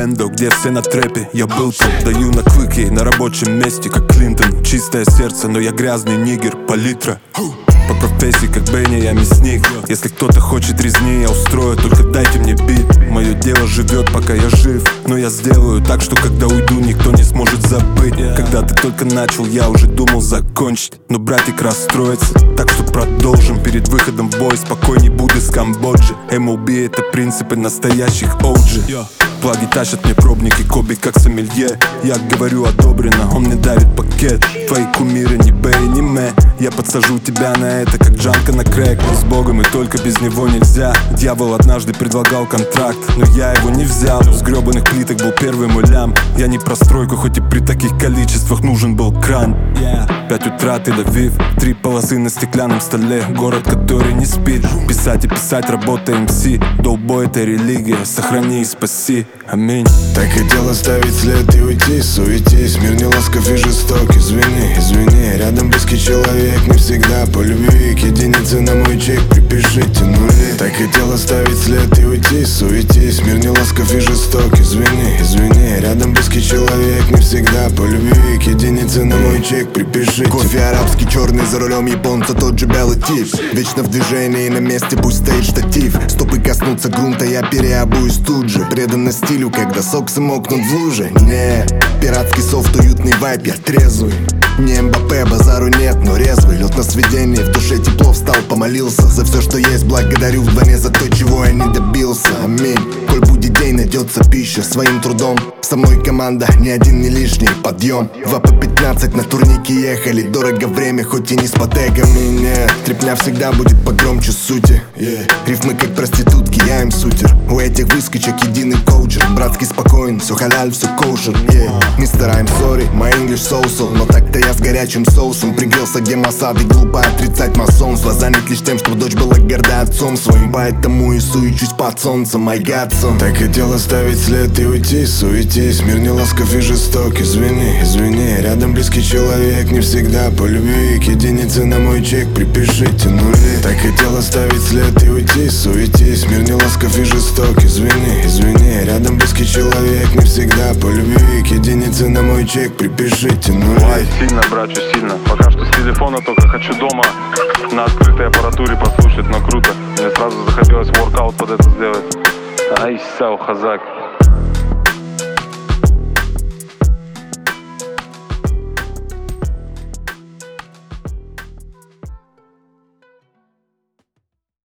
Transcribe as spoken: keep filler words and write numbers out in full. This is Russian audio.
бендо, где все на трэпе. Я был там, даю на клык ей на рабочем месте, как Клинтон. Чистое сердце, но я грязный нигер, палитра. По профессии, как Бенни, я мясник. Если кто-то хочет резни, я устрою, только дайте мне бит. Мое дело живет, пока я жив, но я сделаю так, что когда уйду, никто не сможет забыть. Когда ты только начал, я уже думал закончить, но братик расстроится, так что продолжим. Перед выходом в бой спокойней буду из Камбоджи. эм эл би это принципы настоящих о джи. Плаги тащат мне пробники, Коби как сомелье. Я говорю одобрено, он мне дарит пакет. Твои кумиры не Бэй, не Мэ. Я подсажу тебя на это, как Джанка на крэк. С Богом и только без него нельзя. Дьявол однажды предлагал контракт, но я его не взял. С гребаных плиток был первый мой лям. Я не про стройку, хоть и при таких количествах нужен был кран. Пять утра, Тель-Авив, три полосы на стеклянном столе. Город, который не спит. Писать и писать, работа эм си. Долбой это религия, сохрани и спаси. Аминь. Так хотел оставить след и уйти, суетись. Мир не ласков и жесток, извини, извини. Рядом близкий человек, не всегда по любви. К единице на мой чек припишите нули. Так хотел оставить след и уйти, суетись. Мир не ласков и жесток, извини, извини. Рядом близкий человек, не всегда по любви. К единице на мой чек припишите. Кофе арабский, черный, за рулем японца тот же белый тип. Вечно в движении, на месте пусть стоит штатив. Стопы коснутся грунта, я переобуюсь тут же. Преданно стилю, когда соксы мокнут в луже. Не, пиратский софт, уютный вайп, я трезвый. Не Мбаппе, базару нет, но резвый. Лед на свидении, в душе тепло, встал, помолился. За все, что есть, благодарю вдвойне за то, чего я не добился. Аминь. Коль будет день, найдется пища своим трудом. Со мной команда, ни один не лишний. Подъем, два по пятнадцать на турнике ехали. Дорого время, хоть и не с потегами. Нет, трепня всегда будет погромче сути. yeah. Рифмы как проститутки, я им сутер. У этих выскочек единый коучер. Братский спокоен, все халяль, все коушер. yeah. Мистер, I'm sorry, my English so-so. Но так-то я с горячим соусом пригрелся, где Масады. Глупо отрицать масонство. Занят лишь тем, чтобы дочь была горда отцом своим. Поэтому и суечусь под солнцем, my God, son. Так хотел оставить след и уйти, суетись. Мир не ласков и жесток, извини, извини. Рядом близкий человек, не всегда по любви. К единице на мой чек припишите нули. Так хотел оставить след и уйти, суетись. Мир не ласков и жесток, извини, извини. Рядом близкий человек, не всегда по любви. К единице на мой чек припишите нули. Ой, сильно, братью, сильно. Пока что с телефона, только хочу дома на открытой аппаратуре послушать, но круто. Мне сразу захотелось воркаут под это сделать. Ай, сау, хазак.